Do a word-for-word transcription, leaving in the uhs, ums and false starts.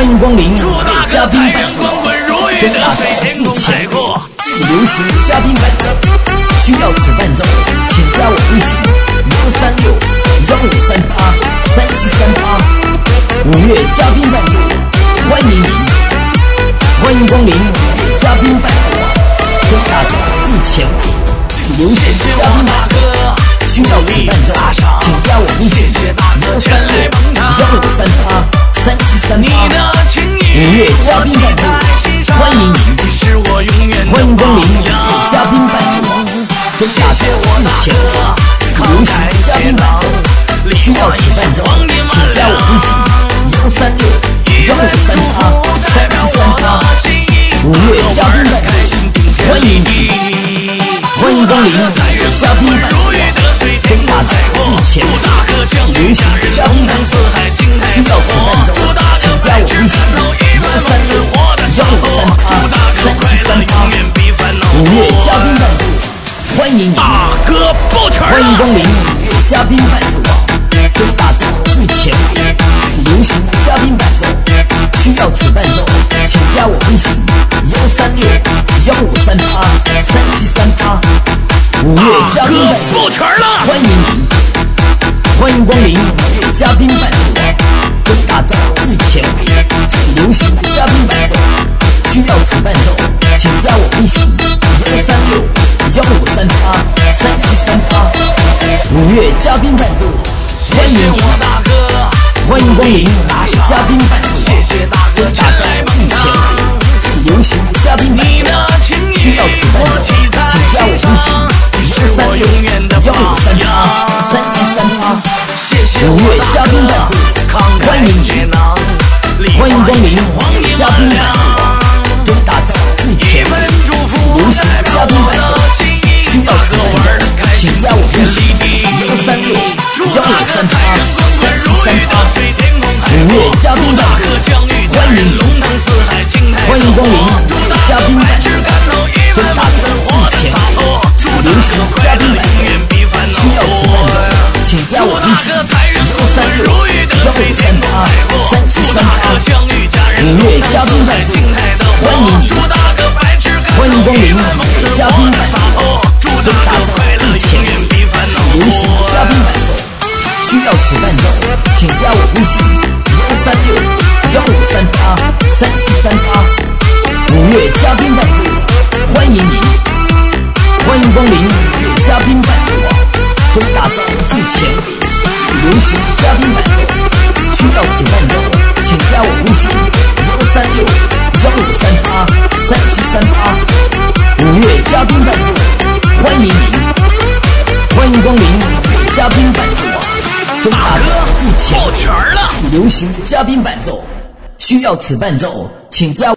欢迎光临嘉宾版， 中大早最前卫、最流行嘉宾版，需要此伴奏，请加我微信幺三六幺五三八三七三八。五月嘉宾伴奏，欢迎您，欢迎光临嘉宾伴奏，中大早最前卫、最流行嘉宾版，需要此伴奏，请加我微信幺三六幺五三八三七三八。五月嘉宾伴奏，欢迎您，欢迎光临嘉宾伴奏，中大早最前卫、流行嘉宾伴奏，需要此伴奏，请加我微信幺三六幺五三八三七三八。五月嘉宾伴奏，欢迎您，欢迎光临嘉宾伴奏，中大早最前卫、流行嘉宾伴奏，需要此伴奏，请加我微信幺三六幺五三八三七三八。五月嘉宾伴奏，欢迎您， 大哥抱拳， 欢迎光临嘉宾伴奏，中大早最前卫、最流行嘉宾伴奏，需要此伴奏，请加我微信幺三六幺五三八三七三八。五月嘉宾伴奏， 抱拳了， 欢迎您，欢迎光临嘉宾伴奏，中大早最前卫、最流行嘉宾伴奏，需要此伴奏，请加我微信幺三六幺五三八三七三八。五月嘉宾伴奏，欢迎您，欢迎光临嘉宾伴奏，中大早最前卫、最流行嘉宾伴奏，需要此伴奏，请加我微信幺三六幺五三八三七三八。五月嘉宾伴奏，欢迎您，欢迎光临嘉宾伴奏，中大早最前卫、流行嘉宾伴奏，需要此伴奏，请加我微信幺三六幺五三八三七三八。五月嘉宾伴奏，欢迎您，欢迎光临嘉宾伴奏，中大早最前卫、最流行嘉宾伴奏，需要此伴奏，请加我微信幺三六幺五三八三七三八。五月嘉宾伴奏，欢迎您，欢迎光临嘉宾伴奏，中大早最前卫、最流行嘉宾伴奏，需要此伴奏，请加我微信幺三六幺五三八三七三八。五月嘉宾伴奏，欢迎您，欢迎光临嘉宾伴奏，中大早最前卫、最流行嘉宾伴奏，需要此伴奏，请加我微信幺三六幺五三八三七三八。五月嘉宾伴奏，欢迎您，欢迎光临嘉宾伴奏，中大早最前卫、最流行嘉宾伴奏，需要此伴奏，请加